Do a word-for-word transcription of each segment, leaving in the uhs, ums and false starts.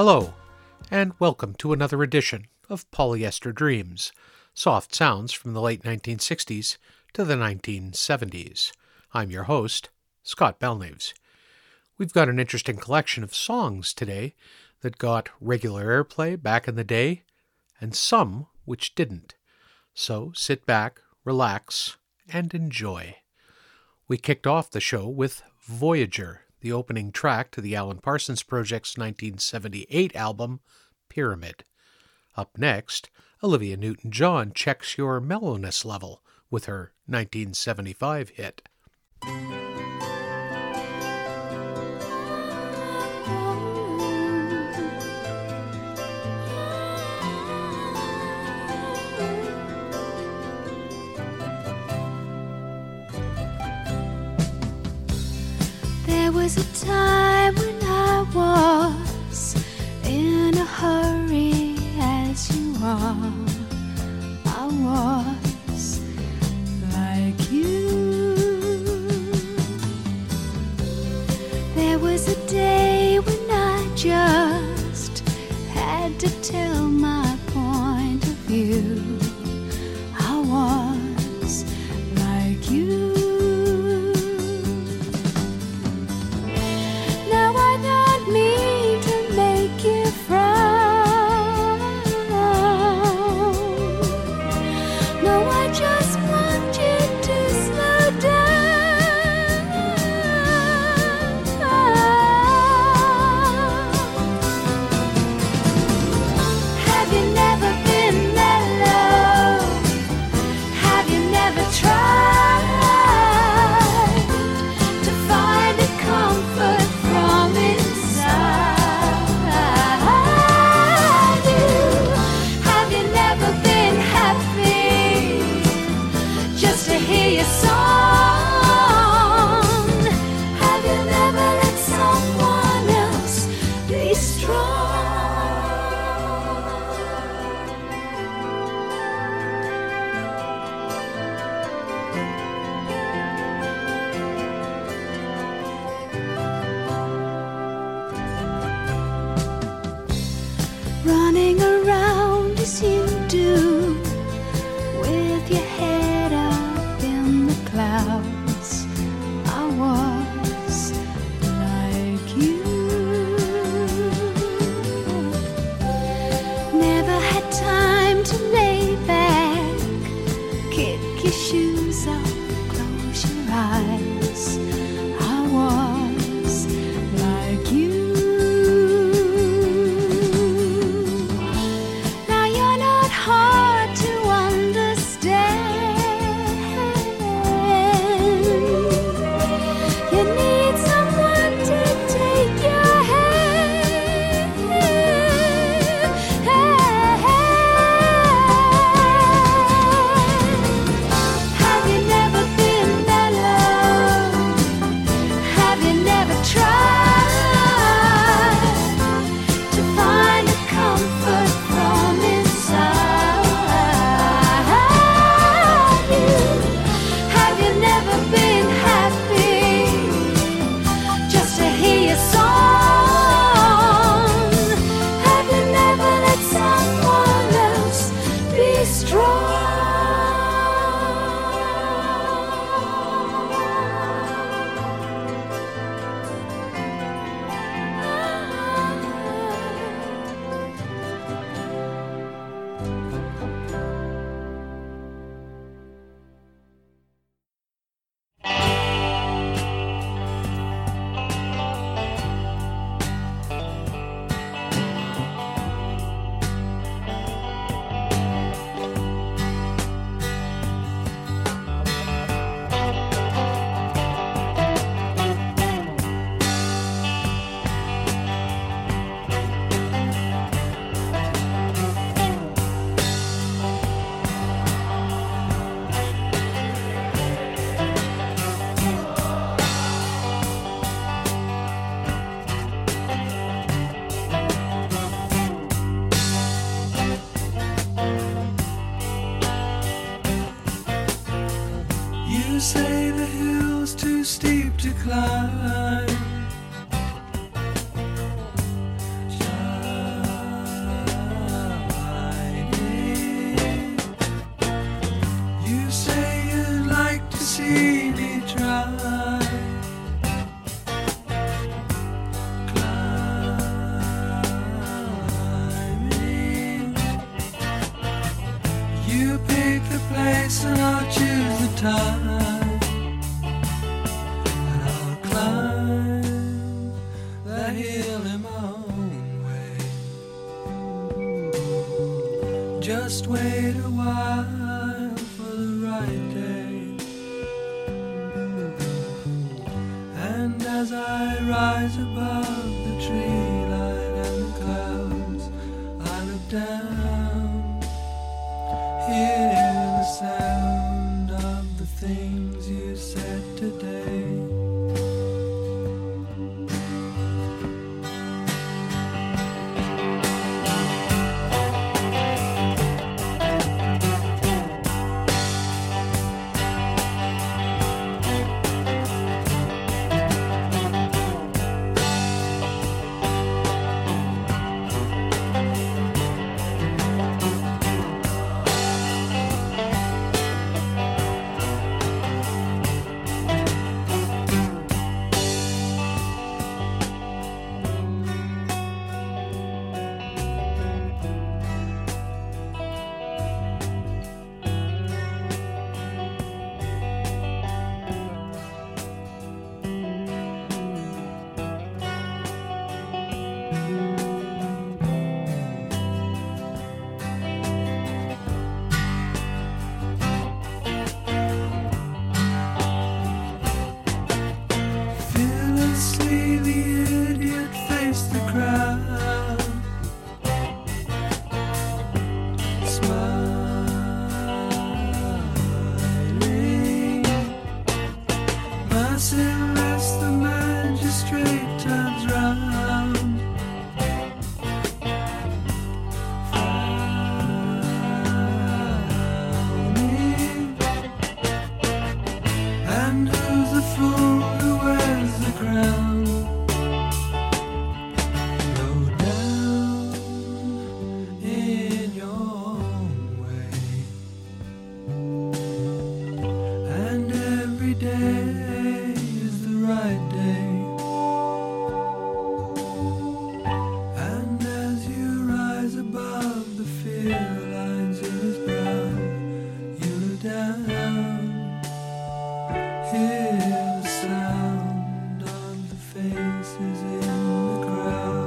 Hello, and welcome to another edition of Polyester Dreams, soft sounds from the late nineteen sixties to the nineteen seventies. I'm your host, Scott Belknaves. We've got an interesting collection of songs today that got regular airplay back in the day, and some which didn't. So sit back, relax, and enjoy. We kicked off the show with Voyager, the opening track to the Alan Parsons Project's nineteen seventy-eight album, Pyramid. Up next, Olivia Newton-John checks your mellowness level with her nineteen seventy-five hit. There was a time when I was in a hurry, as you are. I was like you. There was a day when I just had to tell my point of view. I was like you. Running around as you do, with your head up in the clouds. I was like you. Never had time to lay back, kick your shoes off, close your eyes. I was like you. say the hill's too steep to climb. Just place and I'll choose the time, and I'll climb that hill in my own way. Just wait a while for the right day, and as I rise above the tree line and the clouds, I look down, hear the sound of the things you said today. Fearlessly the idiot faced the crowd, smiling. Merciless the magistrate turns round, frowning. And who's the fool who wears the crown? Low down in your own way, and every day is the right day. And as you rise above the fear lines in his brow, you look down, hear the sound of the faces in the crowd.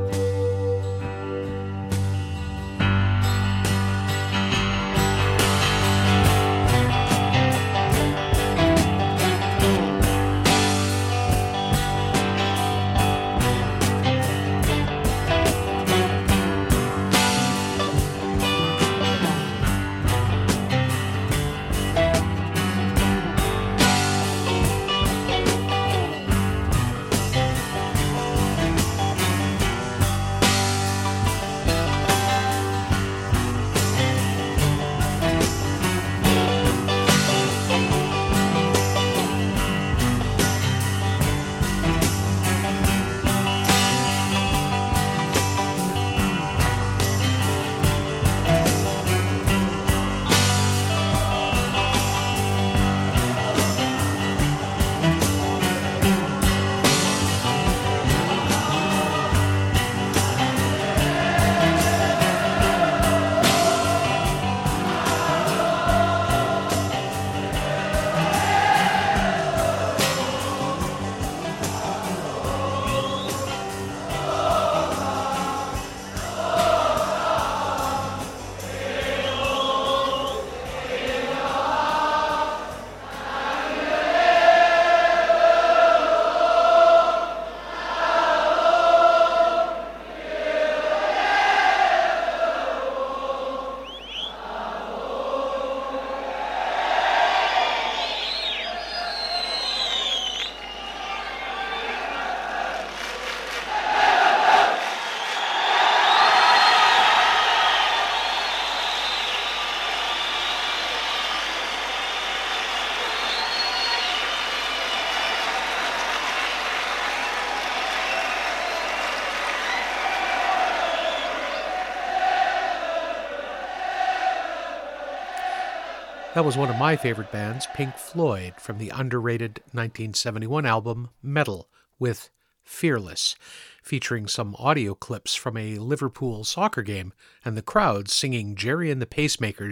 That was one of my favorite bands, Pink Floyd, from the underrated nineteen seventy-one album Metal, with Fearless, featuring some audio clips from a Liverpool soccer game and the crowd singing Jerry and the Pacemakers'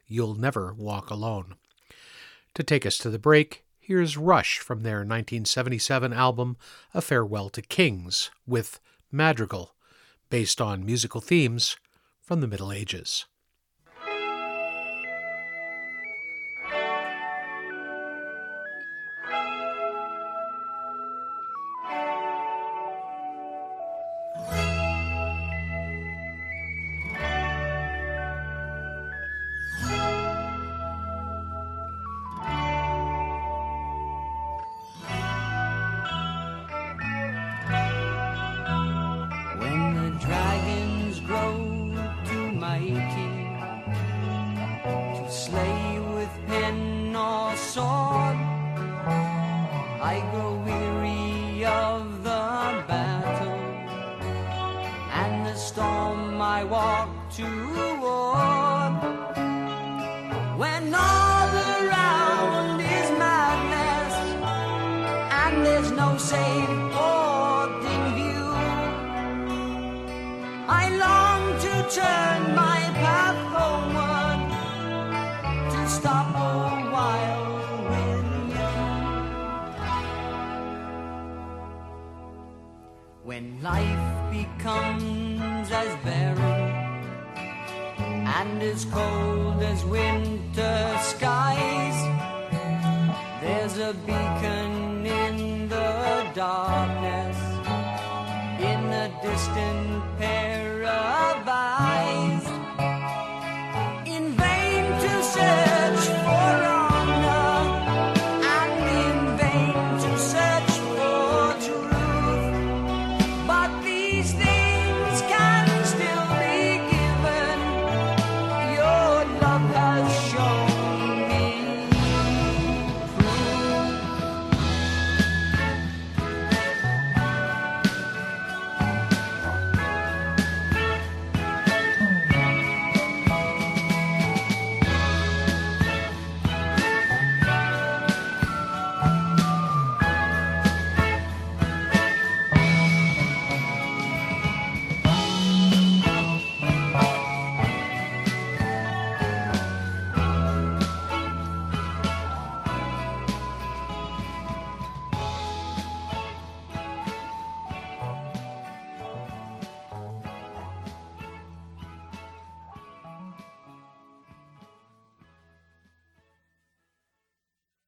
You'll Never Walk Alone. To take us to the break, here's Rush from their nineteen seventy-seven album A Farewell to Kings with Madrigal, based on musical themes from the Middle Ages. When life becomes as barren and as cold as winter skies, there's a beacon in the darkness, in the distant paradise.